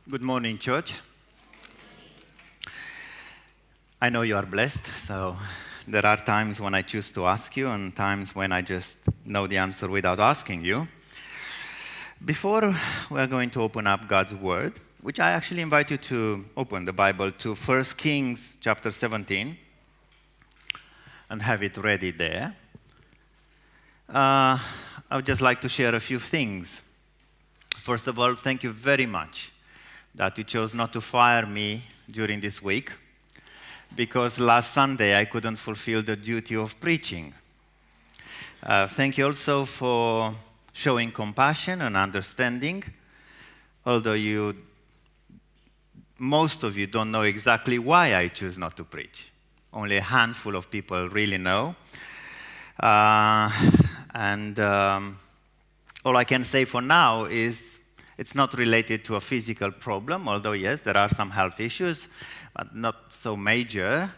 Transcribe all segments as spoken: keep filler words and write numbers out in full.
Good morning, church. I know you are blessed, so there are times when I choose to ask you and times when I just know the answer without asking you. Before we're going to open up God's Word, which I actually invite you to open the Bible to First Kings chapter seventeen and have it ready there, uh, I would just like to share a few things. First of all, thank you very much that you chose not to fire me during this week, because last Sunday I couldn't fulfill the duty of preaching. Uh, thank you also for showing compassion and understanding, although you, most of you don't know exactly why I choose not to preach. Only a handful of people really know. Uh, and um, all I can say for now is it's not related to a physical problem, although yes, there are some health issues, but not so major.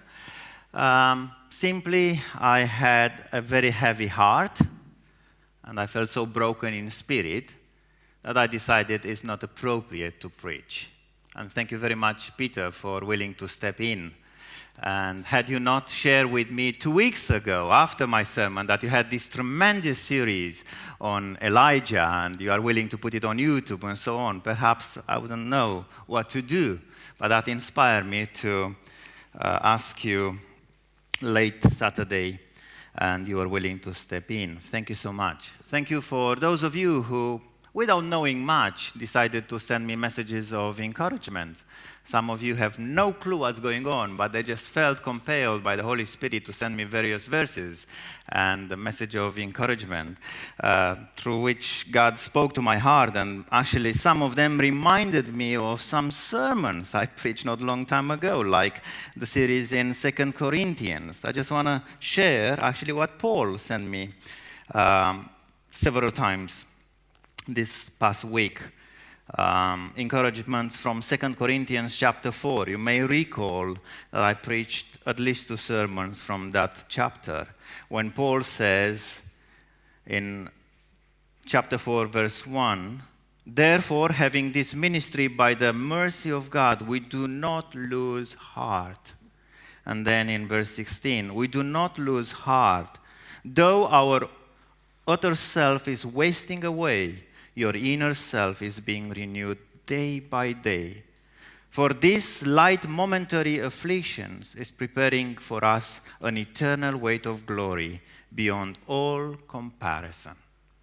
Um, simply, I had a very heavy heart, and I felt so broken in spirit that I decided it's not appropriate to preach. And thank you very much, Peter, for willing to step in. And had you not shared with me two weeks ago, after my sermon, that you had this tremendous series on Elijah and you are willing to put it on YouTube and so on, perhaps I wouldn't know what to do. But that inspired me to uh, ask you late Saturday, and you are willing to step in. Thank you so much. Thank you for those of you who, without knowing much, decided to send me messages of encouragement. Some of you have no clue what's going on, but they just felt compelled by the Holy Spirit to send me various verses and a message of encouragement uh, through which God spoke to my heart. And actually, some of them reminded me of some sermons I preached not a long time ago, like the series in Second Corinthians. I just want to share actually what Paul sent me um, several times this past week. Um, encouragement from Second Corinthians chapter four. You may recall that I preached at least two sermons from that chapter, when Paul says in chapter four, verse one, "Therefore, having this ministry by the mercy of God, we do not lose heart." And then in verse sixteen, "We do not lose heart, though our outer self is wasting away, your inner self is being renewed day by day. For this light momentary afflictions is preparing for us an eternal weight of glory beyond all comparison."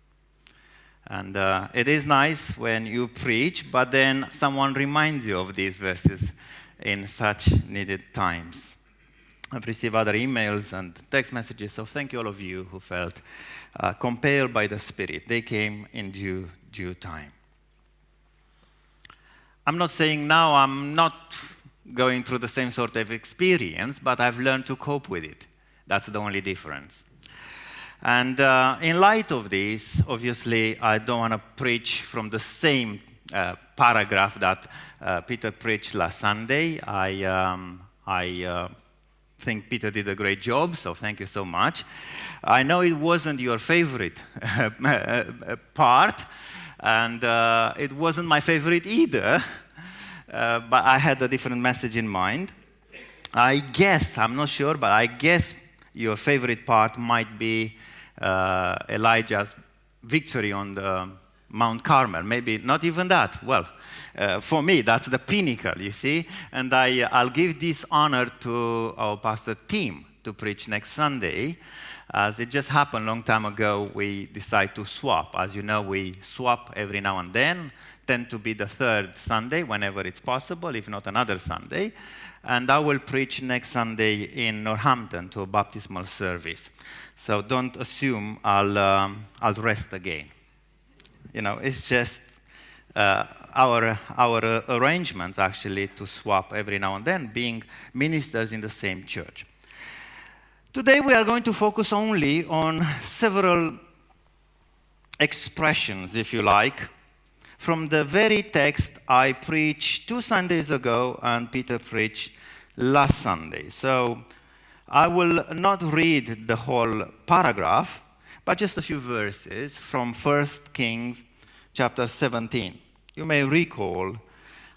And uh, it is nice when you preach, but then someone reminds you of these verses in such needed times. I've received other emails and text messages, so thank you all of you who felt uh, compelled by the Spirit. They came in due due time. I'm not saying now I'm not going through the same sort of experience, but I've learned to cope with it. That's the only difference. And uh, in light of this, obviously, I don't want to preach from the same uh, paragraph that uh, Peter preached last Sunday. I, um, I uh, think Peter did a great job, so thank you so much. I know it wasn't your favorite part, and uh, it wasn't my favorite either, uh, but I had a different message in mind. I guess, I'm not sure, but I guess your favorite part might be uh, Elijah's victory on the Mount Carmel. Maybe not even that. Well, uh, for me, that's the pinnacle, you see. And I, I'll give this honor to our pastor Tim to preach next Sunday. As it just happened a long time ago, we decided to swap. As you know, we swap every now and then, tend to be the third Sunday whenever it's possible, if not another Sunday. And I will preach next Sunday in Northampton to a baptismal service. So don't assume I'll, um, I'll rest again. You know, it's just uh, our, our uh, arrangements actually to swap every now and then, being ministers in the same church. Today we are going to focus only on several expressions, if you like, from the very text I preached two Sundays ago and Peter preached last Sunday. So I will not read the whole paragraph, but just a few verses from First Kings chapter seventeen. You may recall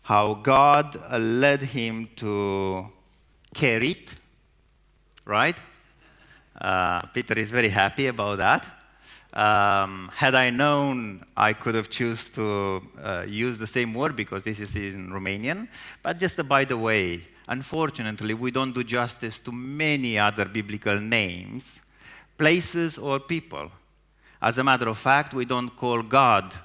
how God uh, led him to Kerit, right? Uh, Peter is very happy about that. Um, had I known, I could have choose to uh, use the same word because this is in Romanian. But just uh, by the way, unfortunately, we don't do justice to many other biblical names, places, or people. As a matter of fact, we don't call God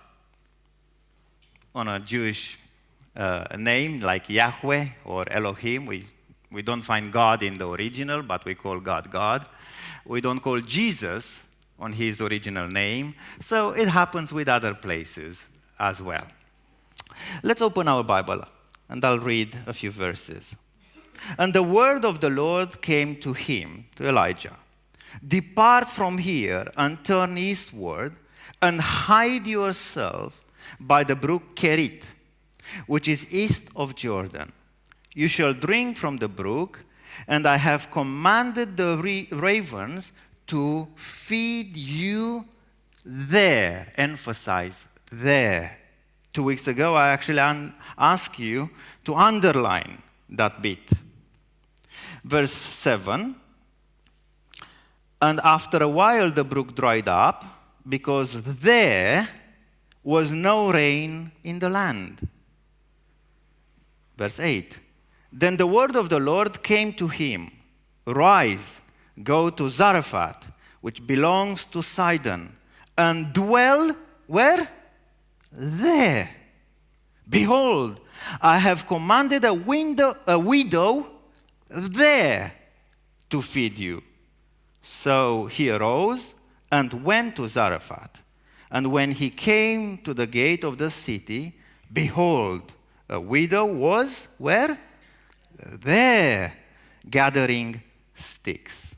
on a Jewish uh, name like Yahweh or Elohim. We, we don't find God in the original, but we call God God. We don't call Jesus on his original name. So it happens with other places as well. Let's open our Bible, and I'll read a few verses. And the word of the Lord came to him, to Elijah. Depart from here and turn eastward and hide yourself by the brook Kerit, which is east of Jordan. You shall drink from the brook, and I have commanded the ravens to feed you there. Emphasize there. Two weeks ago, I actually un- asked you to underline that bit. Verse seven. And after a while, the brook dried up because there was no rain in the land. Verse eight. Then the word of the Lord came to him. Rise, go to Zarephath, which belongs to Sidon, and dwell where? There. Behold, I have commanded a, window, a widow there to feed you. So he arose and went to Zarephath. And when he came to the gate of the city, behold, a widow was where? There, gathering sticks.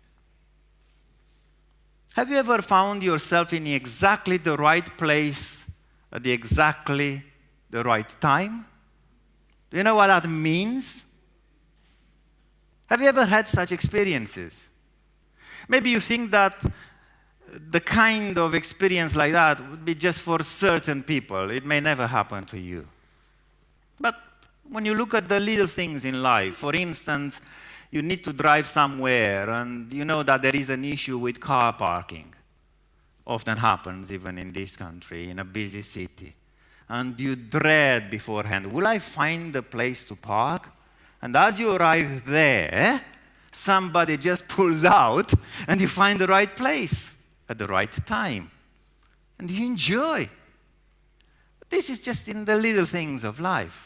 Have you ever found yourself in exactly the right place at the exactly the right time? Do you know what that means? Have you ever had such experiences? Maybe you think that the kind of experience like that would be just for certain people. It may never happen to you. But when you look at the little things in life, for instance, you need to drive somewhere and you know that there is an issue with car parking. Often happens even in this country, in a busy city. And you dread beforehand, will I find a place to park? And as you arrive there, somebody just pulls out and you find the right place at the right time. And you enjoy. This is just in the little things of life.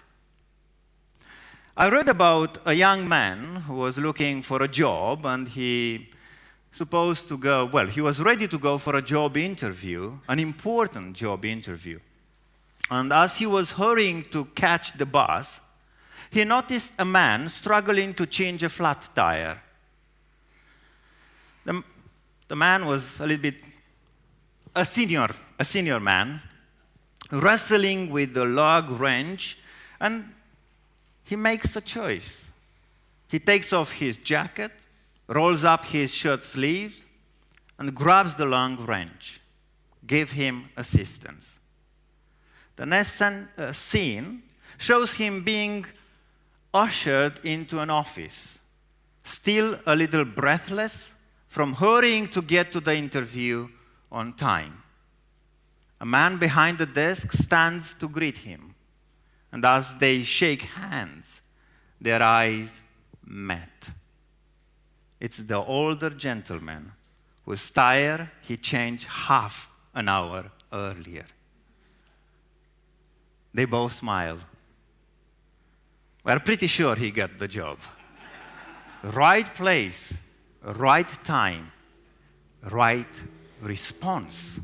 I read about a young man who was looking for a job, and he supposed to go, well, he was ready to go for a job interview, an important job interview. And as he was hurrying to catch the bus, he noticed a man struggling to change a flat tire. The, the man was a little bit a senior, a senior man, wrestling with the lug wrench, and he makes a choice. He takes off his jacket, rolls up his shirt sleeves, and grabs the long wrench. Give him assistance. The next uh, scene shows him being ushered into an office, still a little breathless from hurrying to get to the interview on time. A man behind the desk stands to greet him. And as they shake hands, their eyes met. It's the older gentleman whose tire he changed half an hour earlier. They both smile. We're pretty sure he got the job. Right place, right time, right response.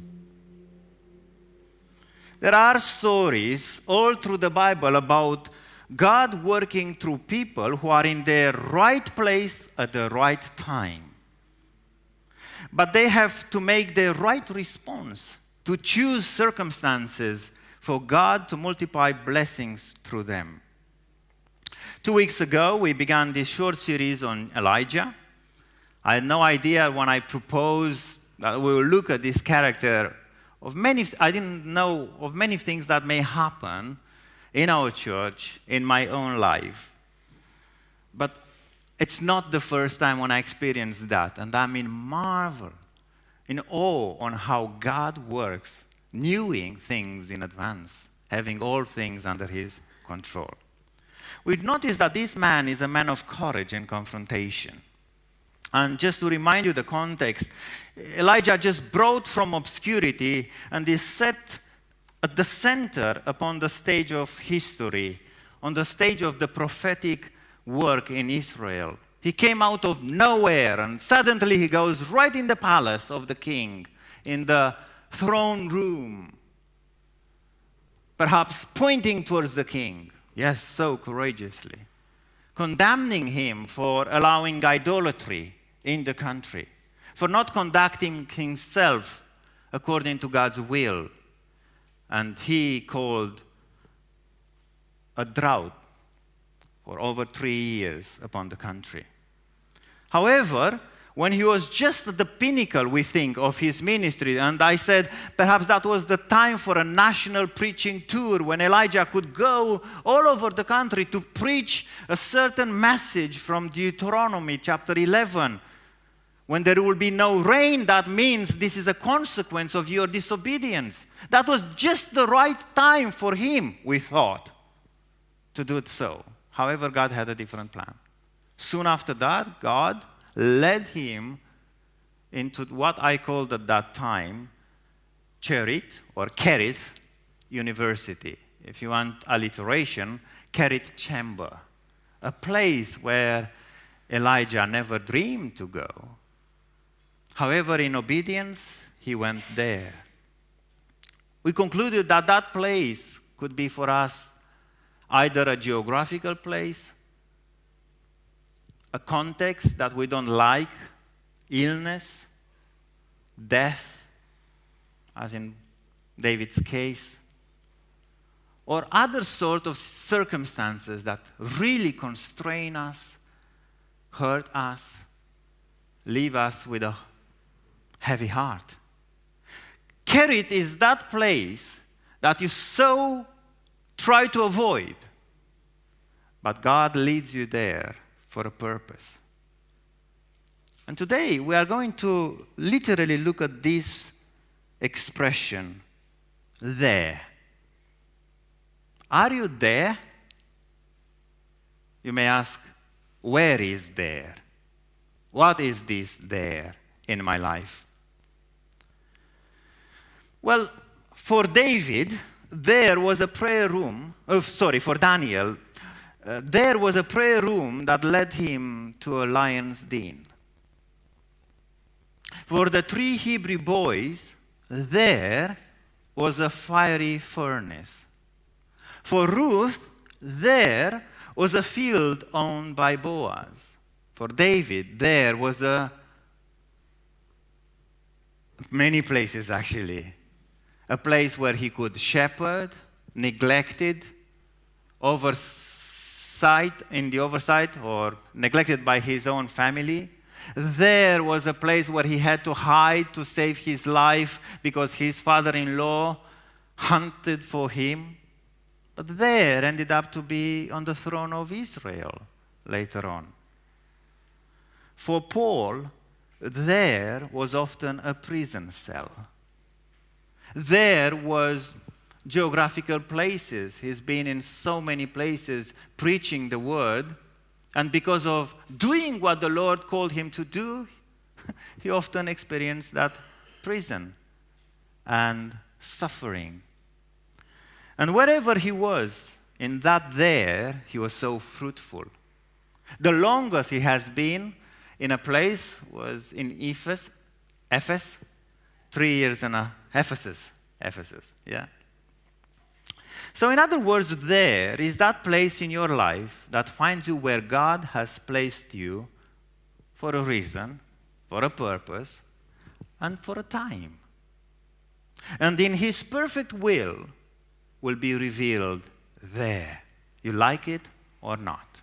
There are stories all through the Bible about God working through people who are in their right place at the right time. But they have to make the right response, to choose circumstances for God to multiply blessings through them. Two weeks ago, we began this short series on Elijah. I had no idea when I proposed that we will look at this character of many, I didn't know of many things that may happen in our church, in my own life. But it's not the first time when I experienced that, and I'm in marvel, in awe on how God works, knowing things in advance, having all things under his control. We notice that this man is a man of courage and confrontation. And just to remind you the context, Elijah just brought from obscurity and is set at the center upon the stage of history, on the stage of the prophetic work in Israel. He came out of nowhere and suddenly he goes right in the palace of the king, in the throne room, perhaps pointing towards the king, yes, so courageously, condemning him for allowing idolatry in the country, for not conducting himself according to God's will. And he called a drought for over three years upon the country. However, when he was just at the pinnacle, we think, of his ministry, and I said perhaps that was the time for a national preaching tour when Elijah could go all over the country to preach a certain message from Deuteronomy chapter eleven. When there will be no rain, that means this is a consequence of your disobedience. That was just the right time for him, we thought, to do so. However, God had a different plan. Soon after that, God led him into what I called at that time Cherith or Cherith University. If you want alliteration, Cherith Chamber, a place where Elijah never dreamed to go. However, in obedience, he went there. We concluded that that place could be for us either a geographical place, a context that we don't like, illness, death, as in David's case, or other sort of circumstances that really constrain us, hurt us, leave us with a heavy heart. Cherith is that place that you so try to avoid, but God leads you there for a purpose. And today we are going to literally look at this expression, there. Are you there? You may ask, where is there? What is this there in my life? Well, for David, there was a prayer room, oh, sorry, for Daniel, uh, there was a prayer room that led him to a lion's den. For the three Hebrew boys, there was a fiery furnace. For Ruth, there was a field owned by Boaz. For David, there was a, many places actually, a place where he could shepherd, neglected, oversight, in the oversight, or neglected by his own family. There was a place where he had to hide to save his life because his father-in-law hunted for him. But there ended up to be on the throne of Israel later on. For Paul, there was often a prison cell. There was geographical places. He's been in so many places preaching the word, and because of doing what the Lord called him to do, he often experienced that prison and suffering. And wherever he was, in that there, he was so fruitful. The longest he has been in a place was in Ephes, Ephes, three years in a Ephesus, Ephesus, yeah. So in other words, there is that place in your life that finds you where God has placed you for a reason, for a purpose, and for a time. And in His perfect will will be revealed there. You like it or not?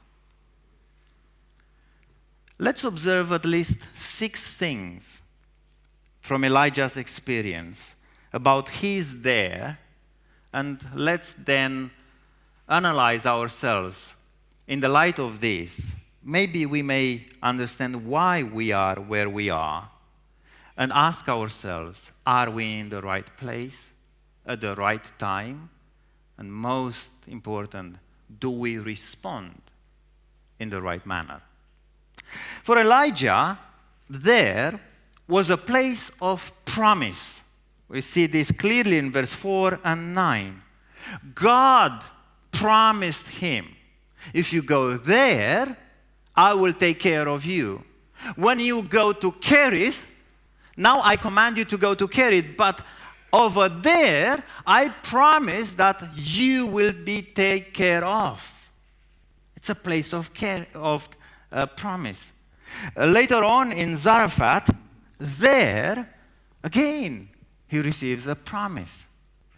Let's observe at least six things from Elijah's experience about his there, and let's then analyze ourselves in the light of this, maybe we may understand why we are where we are and ask ourselves, are we in the right place at the right time? And most important, do we respond in the right manner? For Elijah, there was a place of promise. We see this clearly in verse four and nine. God promised him, if you go there, I will take care of you. When you go to Kerith, now I command you to go to Kerith, but over there, I promise that you will be taken care of. It's a place of care, of uh, promise. Uh, later on in Zarephath, there, again, he receives a promise.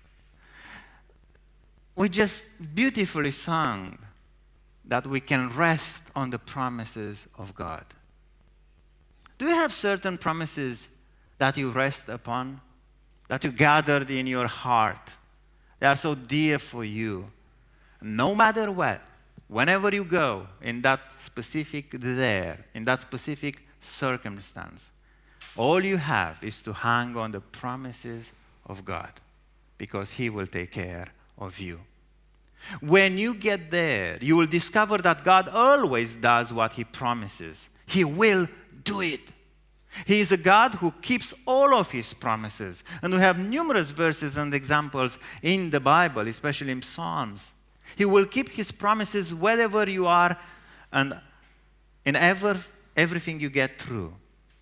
We just beautifully sung that we can rest on the promises of God. Do you have certain promises that you rest upon, that you gathered in your heart? They are so dear for you. No matter what, whenever you go in that specific there, in that specific circumstance, all you have is to hang on the promises of God, because he will take care of you. When you get there, you will discover that God always does what he promises. He will do it. He is a God who keeps all of his promises. And we have numerous verses and examples in the Bible, especially in Psalms. He will keep his promises wherever you are and in ever, everything you get through.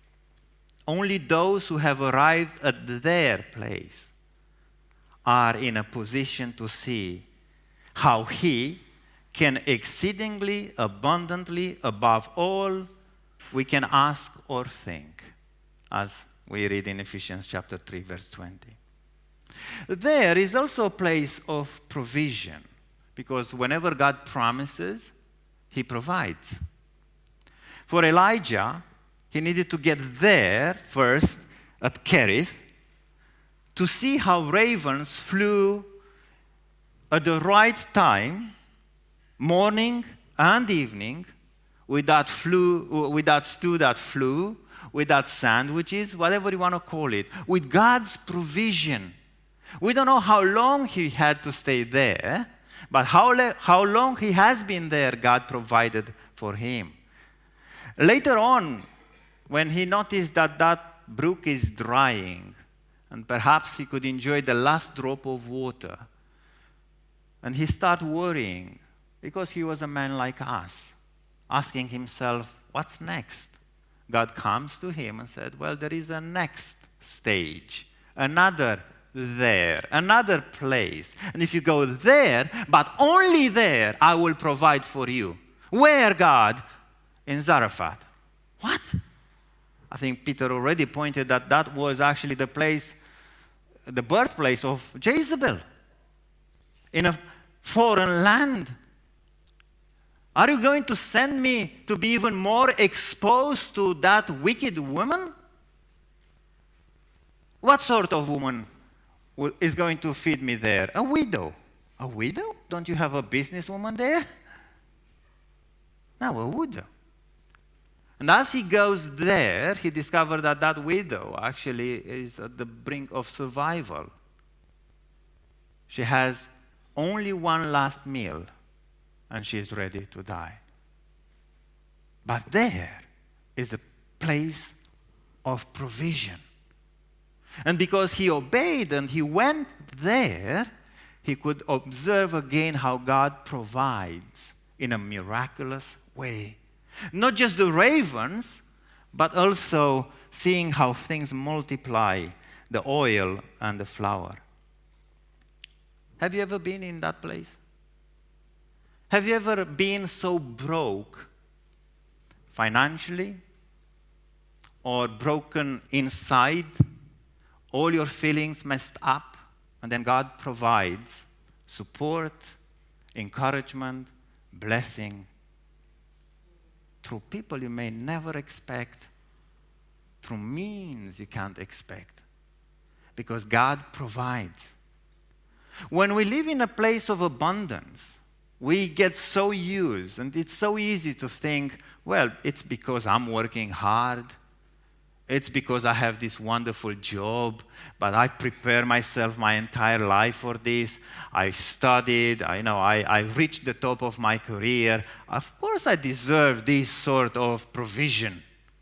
Only those who have arrived at their place are in a position to see how he can exceedingly, abundantly, above all we can ask or think, as we read in Ephesians chapter three, verse twenty. There is also a place of provision, because whenever God promises, he provides. For Elijah, he needed to get there first at Kerith to see how ravens flew at the right time, morning and evening, with that, flew, with that stew that flew, with that sandwiches, whatever you want to call it, with God's provision. We don't know how long he had to stay there, but how, le- how long he has been there, God provided for him. Later on, when he noticed that that brook is drying, and perhaps he could enjoy the last drop of water, and he started worrying, because he was a man like us, asking himself, what's next? God comes to him and said, well, there is a next stage, another there, another place. And if you go there, but only there, I will provide for you. Where, God? In Zarephath. What? I think Peter already pointed that that was actually the place, the birthplace of Jezebel, in a foreign land. Are you going to send me to be even more exposed to that wicked woman? What sort of woman is going to feed me there? A widow. A widow? Don't you have a businesswoman there? No, a widow. And as he goes there, he discovered that that widow actually is at the brink of survival. She has only one last meal, and she is ready to die. But there is a place of provision. And because he obeyed and he went there, he could observe again how God provides in a miraculous way. Not just the ravens, but also seeing how things multiply, the oil and the flour. Have you ever been in that place? Have you ever been so broke financially or broken inside, all your feelings messed up, and then God provides support, encouragement, blessing through people you may never expect, through means you can't expect, because God provides. When we live in a place of abundance, We get so used, and it's so easy to think, well, it's because I'm working hard. It's because I have this wonderful job, but I prepare myself my entire life for this. I studied, I know, I, I reached the top of my career. Of course I deserve this sort of provision.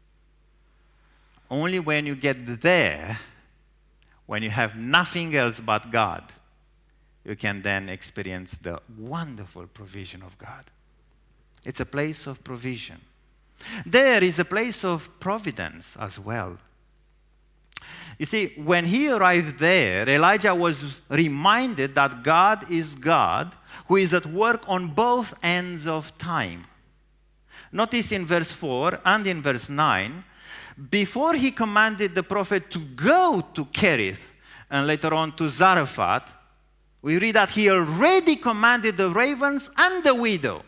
Only when you get there, when you have nothing else but God, you can then experience the wonderful provision of God. It's a place of provision. There is a place of providence as well. You see, when he arrived there, Elijah was reminded that God is God who is at work on both ends of time. Notice in verse four and in verse nine, before he commanded the prophet to go to Kerith and later on to Zarephath, we read that he already commanded the ravens and the widow.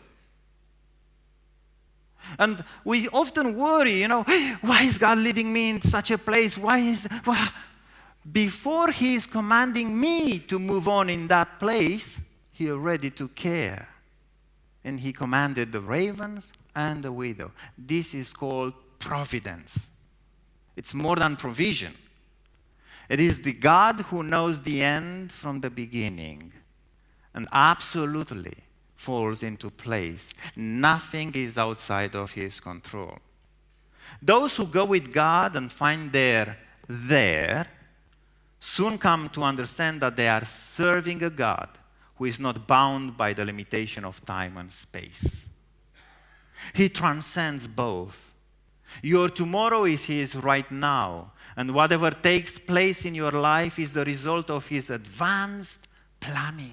And we often worry, you know, why is God leading me in such a place? Why is, why? Before he is commanding me to move on in that place, he already took care. And he commanded the ravens and the widow. This is called providence. It's more than provision. It is the God who knows the end from the beginning and absolutely falls into place. Nothing is outside of his control. Those who go with God and find their there soon come to understand that they are serving a God who is not bound by the limitation of time and space. He transcends both. Your tomorrow is his right now, and whatever takes place in your life is the result of his advanced planning.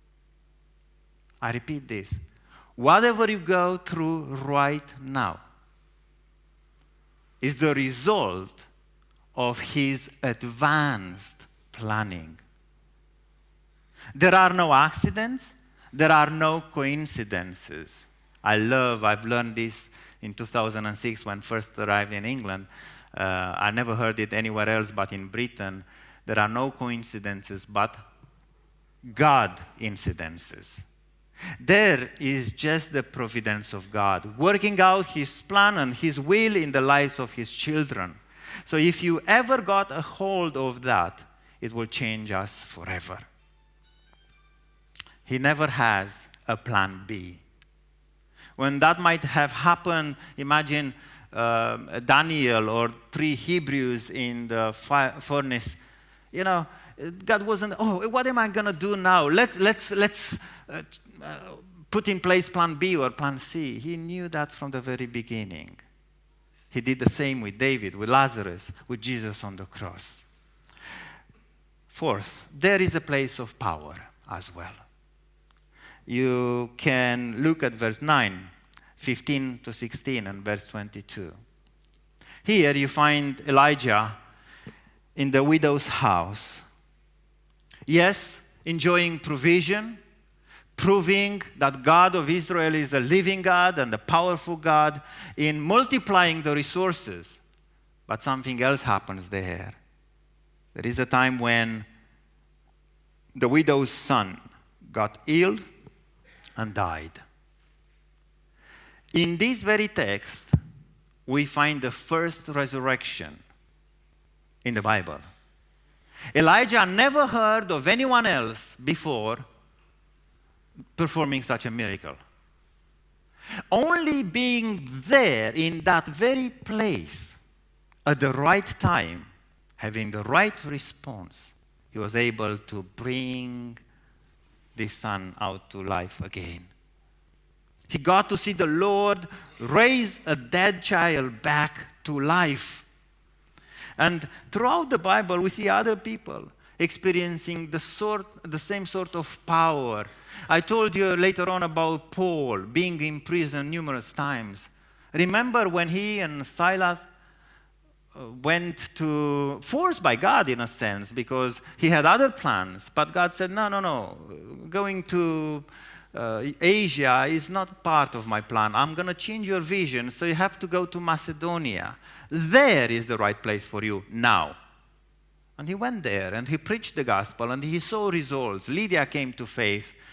I repeat this. Whatever you go through right now is the result of his advanced planning. There are no accidents. There are no coincidences. I love, I've learned this in two thousand six when first arrived in England. Uh, I never heard it anywhere else but in Britain. There are no coincidences but God incidences. There is just the providence of God, working out his plan and his will in the lives of his children. So if you ever got a hold of that, it will change us forever. He never has a plan B. When that might have happened, imagine uh, Daniel or three Hebrews in the fire furnace. You know, God wasn't, oh, what am I going to do now? Let's, let's, let's uh, uh, put in place plan B or plan C. He knew that from the very beginning. He did the same with David, with Lazarus, with Jesus on the cross. Fourth, there is a place of power as well. You can look at verse nine, fifteen to sixteen, and verse twenty-two. Here you find Elijah in the widow's house. Yes, enjoying provision, proving that God of Israel is a living God and a powerful God in multiplying the resources. But something else happens there. There is a time when the widow's son got ill and died. In this very text, we find the first resurrection in the Bible. Elijah never heard of anyone else before performing such a miracle. Only being there in that very place at the right time, having the right response, he was able to bring this son out to life again. He got to see the Lord raise a dead child back to life. And throughout the Bible, we see other people experiencing the, sort, the same sort of power. I told you later on about Paul being in prison numerous times. Remember when he and Silas went to, forced by God in a sense, because he had other plans, but God said, no, no, no, going to uh, Asia is not part of my plan. I'm going to change your vision, so you have to go to Macedonia. There is the right place for you now. And he went there, and he preached the gospel, and he saw results. Lydia came to faith,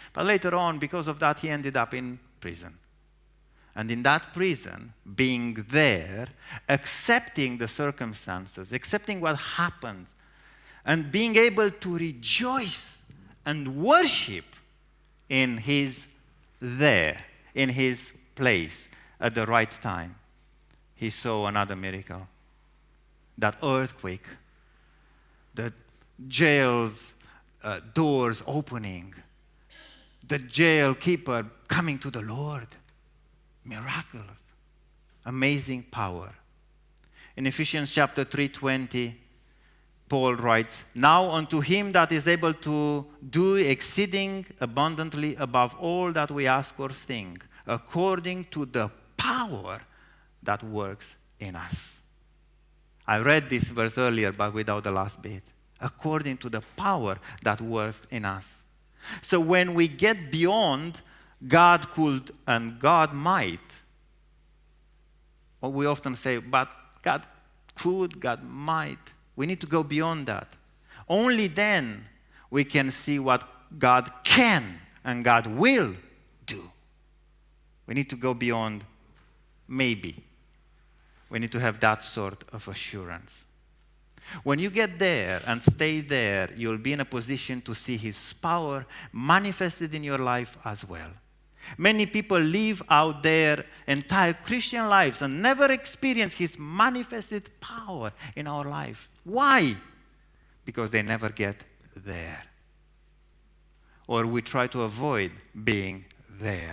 But later on, because of that, he ended up in prison. And in that prison, being there, accepting the circumstances, accepting what happened, and being able to rejoice and worship in his there, in his place, at the right time, he saw another miracle. That earthquake, the jail's uh, doors opening, the jail keeper coming to the Lord. Miraculous, amazing power. In Ephesians chapter three twenty, Paul writes, "Now unto him that is able to do exceeding abundantly above all that we ask or think, according to the power that works in us." I read this verse earlier, but without the last bit. According to the power that works in us. So when we get beyond God could and God might, or we often say, but God could, God might. We need to go beyond that. Only then we can see what God can and God will do. We need to go beyond maybe. We need to have that sort of assurance. When you get there and stay there, you'll be in a position to see his power manifested in your life as well. Many people live out their entire Christian lives and never experience his manifested power in our life. Why? Because they never get there. Or we try to avoid being there.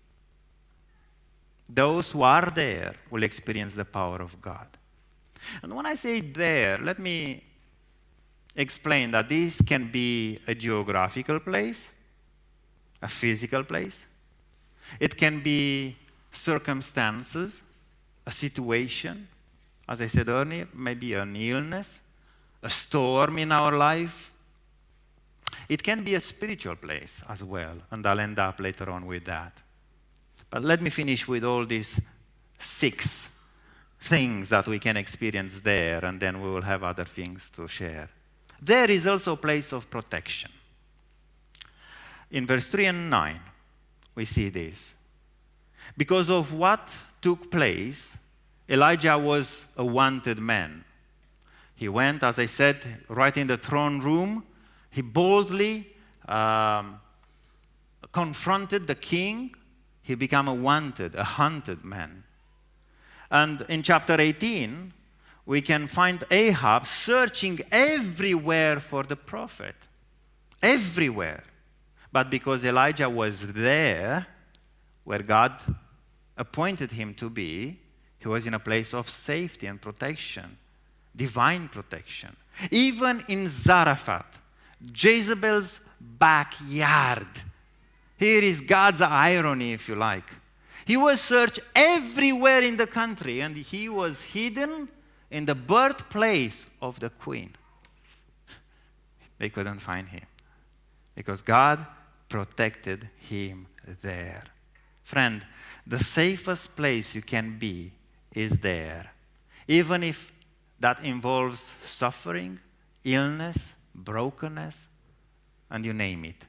Those who are there will experience the power of God. And when I say there, let me explain that this can be a geographical place, a physical place. It can be circumstances, a situation, as I said earlier, maybe an illness, a storm in our life. It can be a spiritual place as well, and I'll end up later on with that. But let me finish with all these six things that we can experience there, and then we will have other things to share. There is also a place of protection. In verse three and nine, we see this. Because of what took place, Elijah was a wanted man. He went, as I said, right in the throne room. He boldly um, confronted the king. He became a wanted, a hunted man. And in chapter eighteen, we can find Ahab searching everywhere for the prophet. Everywhere. But because Elijah was there, where God appointed him to be, he was in a place of safety and protection, divine protection. Even in Zarephath, Jezebel's backyard. Here is God's irony, if you like. He was searched everywhere in the country, and he was hidden in the birthplace of the queen. They couldn't find him because God protected him there. Friend, the safest place you can be is there, even if that involves suffering, illness, brokenness, and you name it.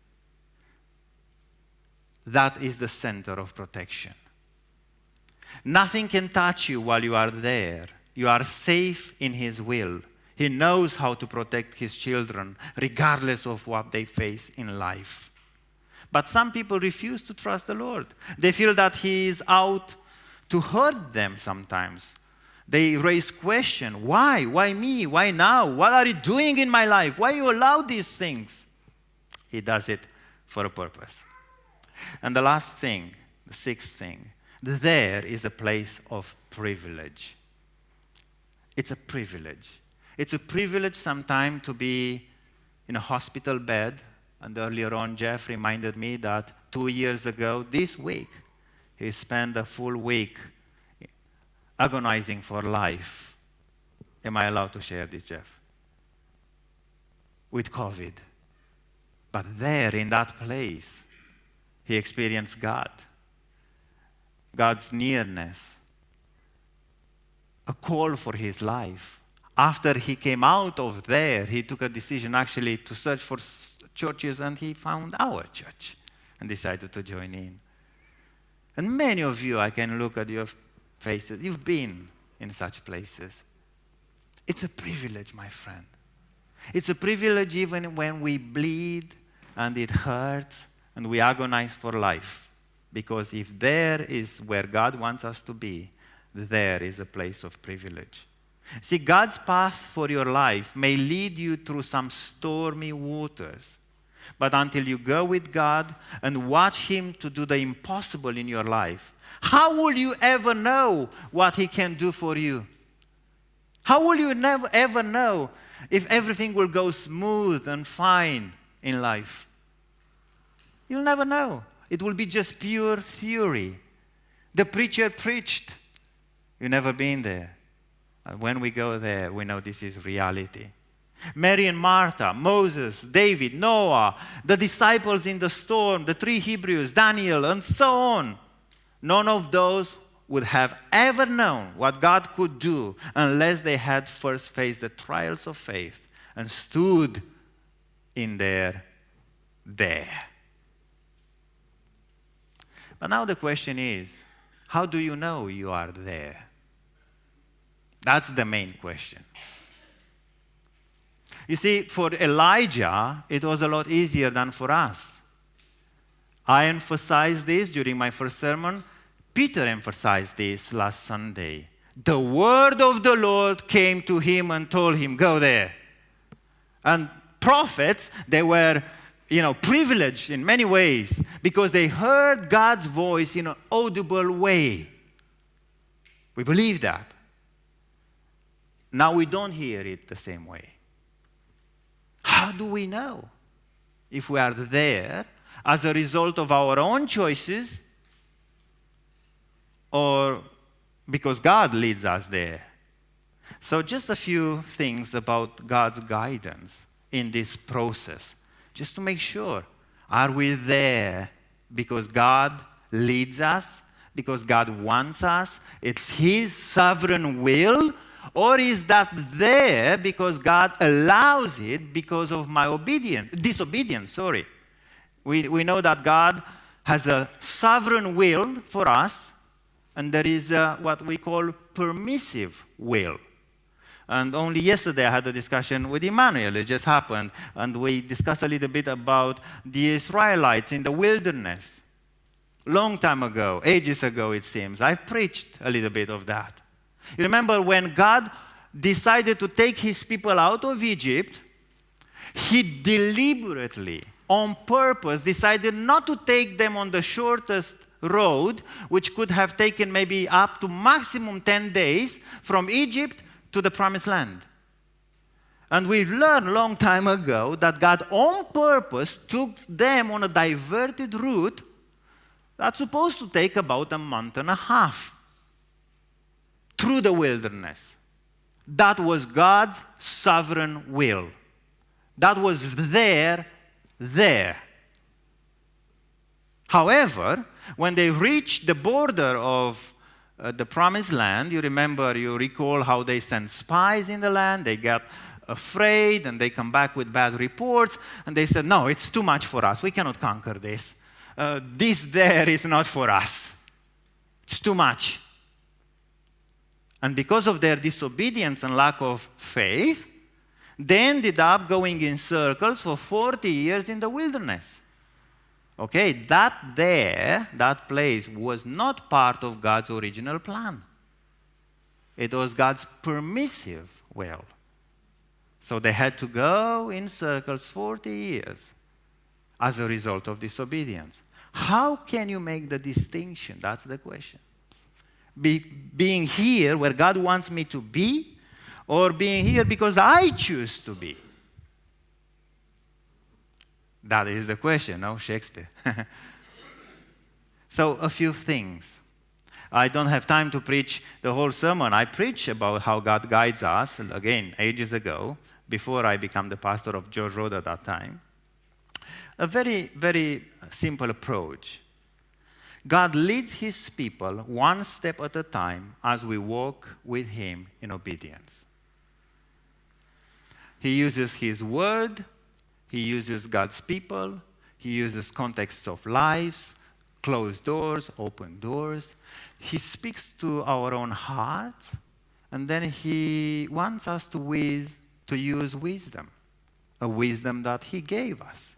That is the center of protection. Nothing can touch you while you are there. You are safe in his will. He knows how to protect his children, regardless of what they face in life. But some people refuse to trust the Lord. They feel that he is out to hurt them sometimes. They raise question, why? Why me? Why now? What are you doing in my life? Why you allow these things? He does it for a purpose. And the last thing, the sixth thing, there is a place of privilege. It's a privilege. It's a privilege sometimes to be in a hospital bed. And earlier on, Jeff reminded me that two years ago, this week, he spent a full week agonizing for life. Am I allowed to share this, Jeff? With COVID. But there, in that place, he experienced God, God's nearness, a call for his life. After he came out of there, he took a decision actually to search for churches, and he found our church and decided to join in. And many of you, I can look at your faces, you've been in such places. It's a privilege, my friend. It's a privilege even when we bleed and it hurts and we agonize for life. Because if there is where God wants us to be, there is a place of privilege. See, God's path for your life may lead you through some stormy waters. But until you go with God and watch Him to do the impossible in your life, how will you ever know what He can do for you? How will you never ever know if everything will go smooth and fine in life? You'll never know. It will be just pure theory. The preacher preached. You've never been there. And when we go there, we know this is reality. Mary and Martha, Moses, David, Noah, the disciples in the storm, the three Hebrews, Daniel, and so on. None of those would have ever known what God could do unless they had first faced the trials of faith and stood in their there. But now the question is, how do you know you are there? That's the main question. You see, for Elijah, it was a lot easier than for us. I emphasized this during my first sermon. Peter emphasized this last Sunday. The word of the Lord came to him and told him, go there. And prophets, they were, you know, privileged in many ways because they heard God's voice in an audible way. We believe that. Now we don't hear it the same way. How do we know if we are there as a result of our own choices or because God leads us there? So just a few things about God's guidance in this process, just to make sure. Are we there because God leads us, because God wants us? It's His sovereign will? Or is that there because God allows it because of my obedience, disobedience, sorry. We, we know that God has a sovereign will for us, and there is a, what we call permissive will. And only yesterday I had a discussion with Emmanuel, it just happened, and we discussed a little bit about the Israelites in the wilderness. Long time ago, ages ago it seems, I preached a little bit of that. You remember when God decided to take His people out of Egypt, He deliberately, on purpose, decided not to take them on the shortest road, which could have taken maybe up to maximum ten days from Egypt to the Promised Land. And we learned a long time ago that God on purpose took them on a diverted route that's supposed to take about a month and a half. Through the wilderness. That was God's sovereign will. That was there, there. However, when they reached the border of uh, the Promised Land, you remember, you recall how they sent spies in the land, they got afraid, and they come back with bad reports, and they said, no, it's too much for us, we cannot conquer this. Uh, this there is not for us. It's too much. And because of their disobedience and lack of faith, they ended up going in circles for forty years in the wilderness. Okay, that there, that place, was not part of God's original plan. It was God's permissive will. So they had to go in circles forty years as a result of disobedience. How can you make the distinction? That's the question. Be, being here where God wants me to be, or being here because I choose to be? That is the question, no? Shakespeare. So, a few things. I don't have time to preach the whole sermon. I preach about how God guides us, again, ages ago, before I became the pastor of George Road at that time. A very, very simple approach. God leads His people one step at a time as we walk with Him in obedience. He uses His word, He uses God's people. He uses contexts of lives, closed doors, open doors. He speaks to our own hearts, and then he wants us to, wiz- to use wisdom, a wisdom that he gave us.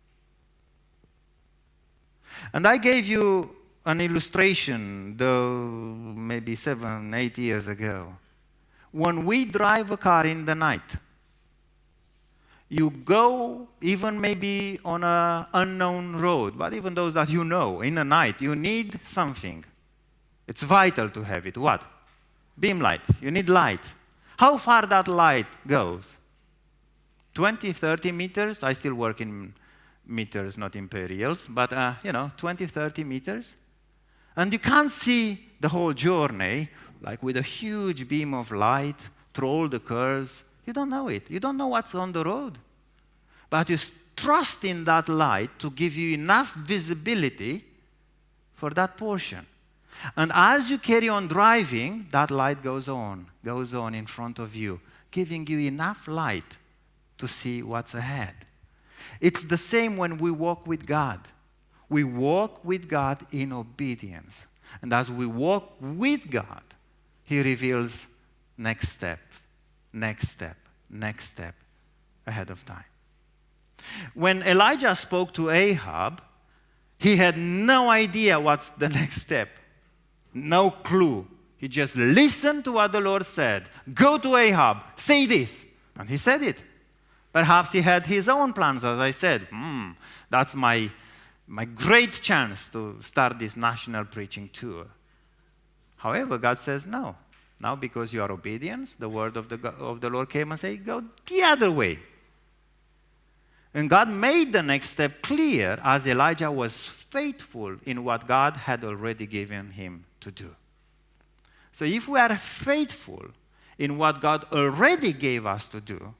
And I gave you an illustration, though maybe seven, eight years ago. When we drive a car in the night, you go even maybe on an unknown road, but even those that you know, in the night, you need something. It's vital to have it. What? Beam light. You need light. How far that light goes? twenty, thirty meters. I still work in meters, not imperials, but, uh, you know, twenty, thirty meters. And you can't see the whole journey, like with a huge beam of light through all the curves. You don't know it. You don't know what's on the road. But you trust in that light to give you enough visibility for that portion. And as you carry on driving, that light goes on, goes on in front of you, giving you enough light to see what's ahead. It's the same when we walk with God. We walk with God in obedience. And as we walk with God, He reveals next step, next step, next step ahead of time. When Elijah spoke to Ahab, he had no idea what's the next step. No clue. He just listened to what the Lord said. Go to Ahab, say this. And he said it. Perhaps he had his own plans, as I said. Hmm, that's my, my great chance to start this national preaching tour. However, God says no. Now, because you are obedient, the word of the, of the Lord came and said, go the other way. And God made the next step clear as Elijah was faithful in what God had already given him to do. So if we are faithful in what God already gave us to do,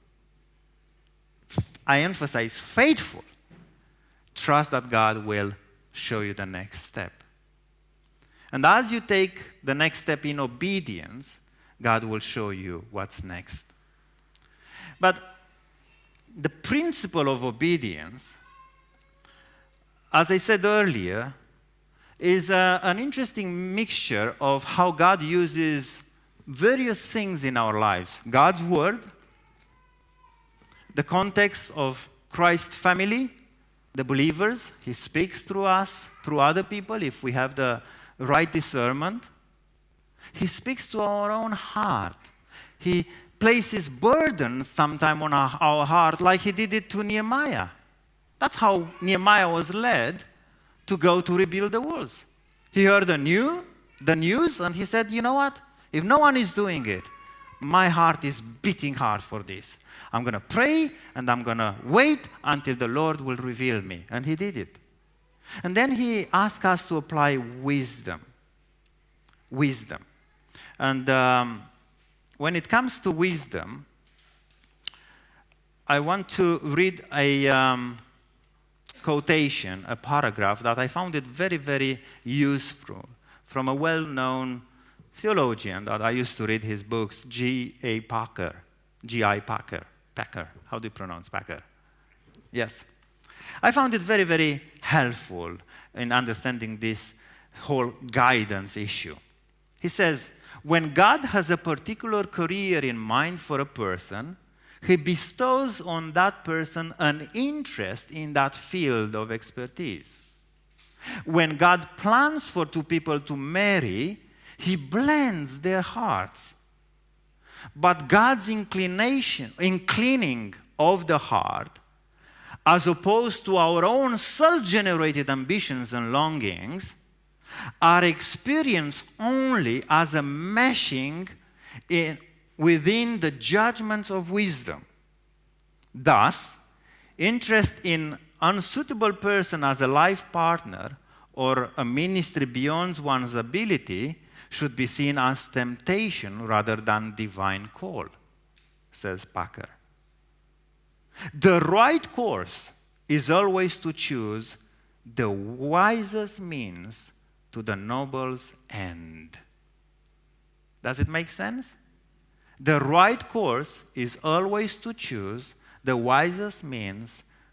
I emphasize faithful, trust that God will show you the next step. And as you take the next step in obedience, God will show you what's next. But the principle of obedience, as I said earlier, is a, an interesting mixture of how God uses various things in our lives. God's word, the context of Christ's family, the believers. He speaks through us, through other people, if we have the right discernment. He speaks to our own heart. He places burdens sometime on our, our heart, like he did it to Nehemiah. That's how Nehemiah was led to go to rebuild the walls. He heard the, new, the news, and he said, you know what? If no one is doing it, my heart is beating hard for this. I'm going to pray, and I'm going to wait until the Lord will reveal me. And he did it. And then he asked us to apply wisdom. Wisdom. And um, when it comes to wisdom, I want to read a um, quotation, a paragraph that I found it very, very useful from a well-known theologian that I used to read his books, G A Packer. G I Packer. Packer. How do you pronounce Packer? Yes. I found it very, very helpful in understanding this whole guidance issue. He says, when God has a particular career in mind for a person, He bestows on that person an interest in that field of expertise. When God plans for two people to marry, He blends their hearts. But God's inclination, inclining of the heart, as opposed to our own self-generated ambitions and longings, are experienced only as a meshing in, within the judgments of wisdom. Thus, interest in unsuitable person as a life partner or a ministry beyond one's ability should be seen as temptation rather than divine call, says Packer. The right course is always to choose the wisest means to the noble's end. Does it make sense? The right course is always to choose the wisest means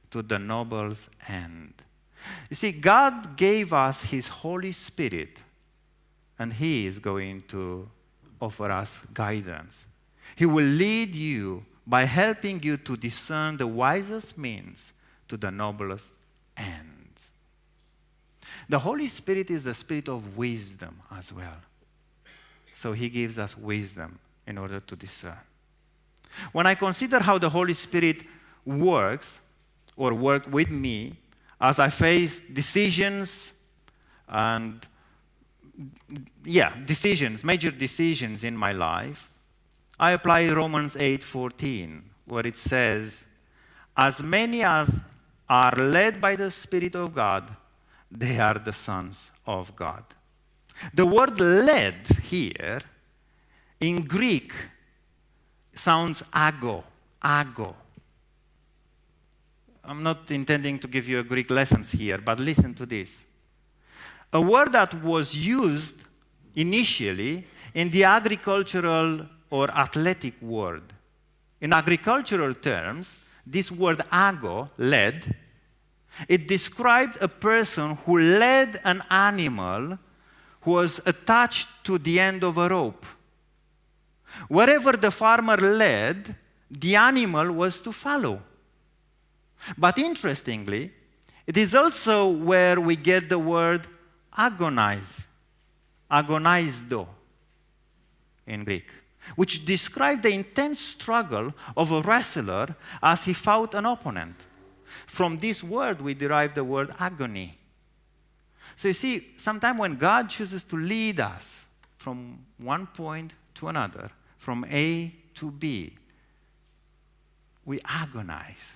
to the noble's end. You see, God gave us His Holy Spirit, and He is going to offer us guidance. He will lead you by helping you to discern the wisest means to the noblest end. The Holy Spirit is the spirit of wisdom as well. So He gives us wisdom in order to discern. When I consider how the Holy Spirit works, or worked with me, as I face decisions and, yeah, decisions, major decisions in my life, I apply Romans eight fourteen, where it says, as many as are led by the Spirit of God, they are the sons of God. The word led here, in Greek, sounds ago, ago. I'm not intending to give you a Greek lessons here, but listen to this. A word that was used initially in the agricultural or athletic world. In agricultural terms, this word ago, led, it described a person who led an animal who was attached to the end of a rope. Wherever the farmer led, the animal was to follow. But interestingly, it is also where we get the word agonize, agonizdo in Greek, which described the intense struggle of a wrestler as he fought an opponent. From this word, we derive the word agony. So you see, sometimes when God chooses to lead us from one point to another, from A to B, we agonize.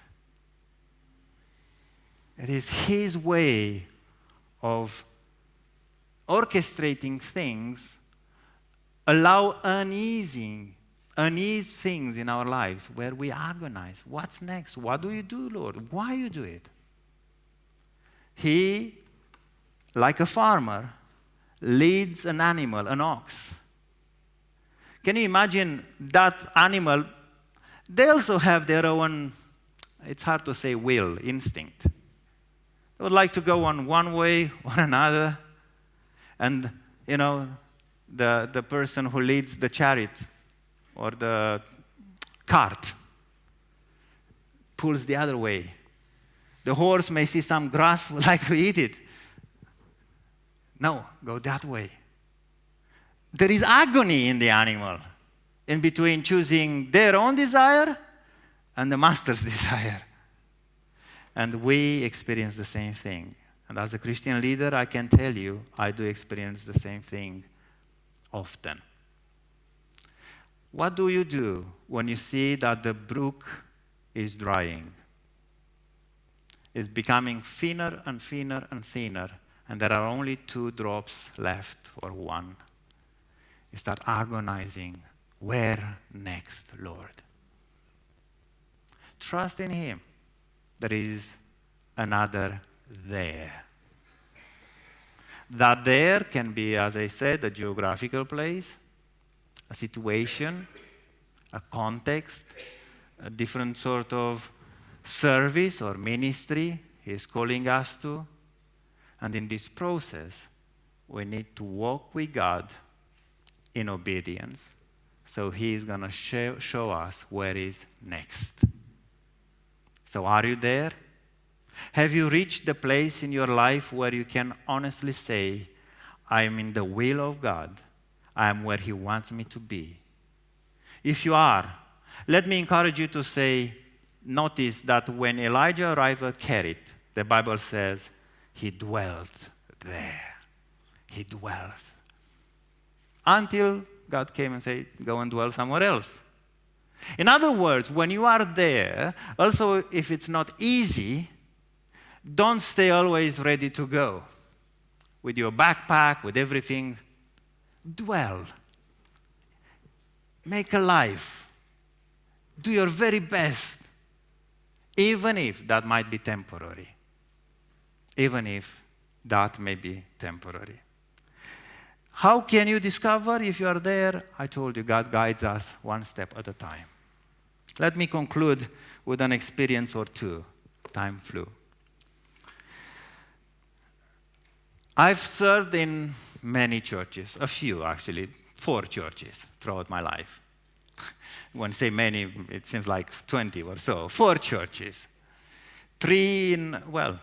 It is His way of orchestrating things, allow uneasy, uneasy things in our lives where we agonize. What's next? What do you do, Lord? Why you do it? He, like a farmer, leads an animal, an ox. Can you imagine that animal? They also have their own, it's hard to say will, instinct. They would like to go on one way or another. And, you know, the, the person who leads the chariot or the cart pulls the other way. The horse may see some grass, would like to eat it. No, go that way. There is agony in the animal in between choosing their own desire and the master's desire. And we experience the same thing. And as a Christian leader, I can tell you, I do experience the same thing often. What do you do when you see that the brook is drying? It's becoming thinner and thinner and thinner, and there are only two drops left or one. You start agonizing. Where next, Lord? Trust in Him. There is another there. That there can be, as I said, a geographical place, a situation, a context, a different sort of service or ministry He is calling us to. And in this process, we need to walk with God in obedience. So He is going to show, show us where is next. So are you there? Have you reached the place in your life where you can honestly say, I am in the will of God. I am where He wants me to be. If you are, let me encourage you to say, notice that when Elijah arrived at Kerith, the Bible says, he dwelt there. He dwelt. Until God came and said, go and dwell somewhere else. In other words, when you are there, also if it's not easy, don't stay always ready to go. With your backpack, with everything, dwell. Make a life. Do your very best, even if that might be temporary. Even if that may be temporary. How can you discover if you are there? I told you, God guides us one step at a time. Let me conclude with an experience or two. time flew. I've served in many churches, a few actually, four churches throughout my life. When I say many, it seems like twenty or so. Four churches. Three in, well,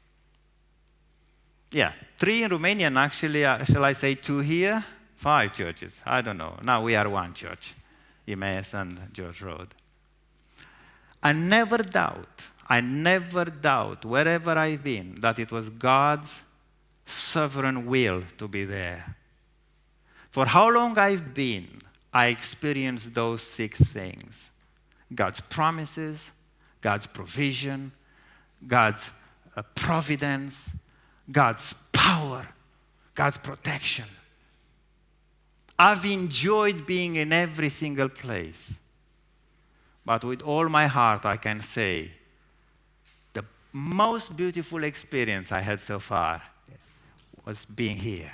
yeah, three in Romania, and actually, uh, shall I say two here? Five churches, I don't know. Now we are one church, Emmaus and George Road. I never doubt, I never doubt, wherever I've been, that it was God's sovereign will to be there. For how long I've been, I experienced those six things. God's promises, God's provision, God's uh, providence, God's power, God's protection. I've enjoyed being in every single place. But with all my heart, I can say the most beautiful experience I had so far was being here.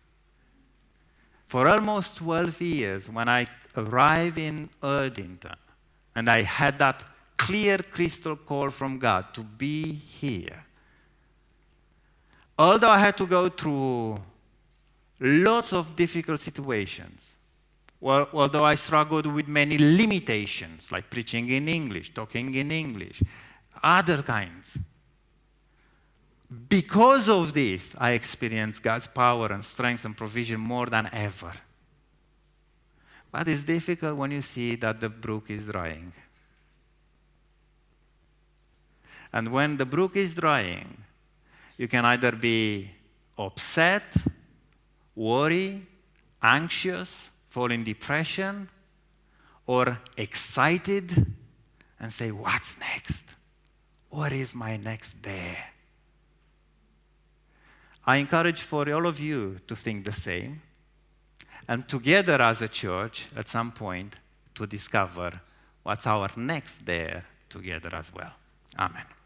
For almost twelve years, when I arrived in Erdington, and I had that clear crystal call from God to be here, although I had to go through lots of difficult situations, well, although I struggled with many limitations, like preaching in English, talking in English, other kinds, because of this, I experienced God's power and strength and provision more than ever. But it's difficult when you see that the brook is drying. And when the brook is drying, you can either be upset, worry, anxious, fall in depression, or excited and say, what's next? What is my next there? I encourage for all of you to think the same, and together as a church, at some point, to discover what's our next there together as well. Amen.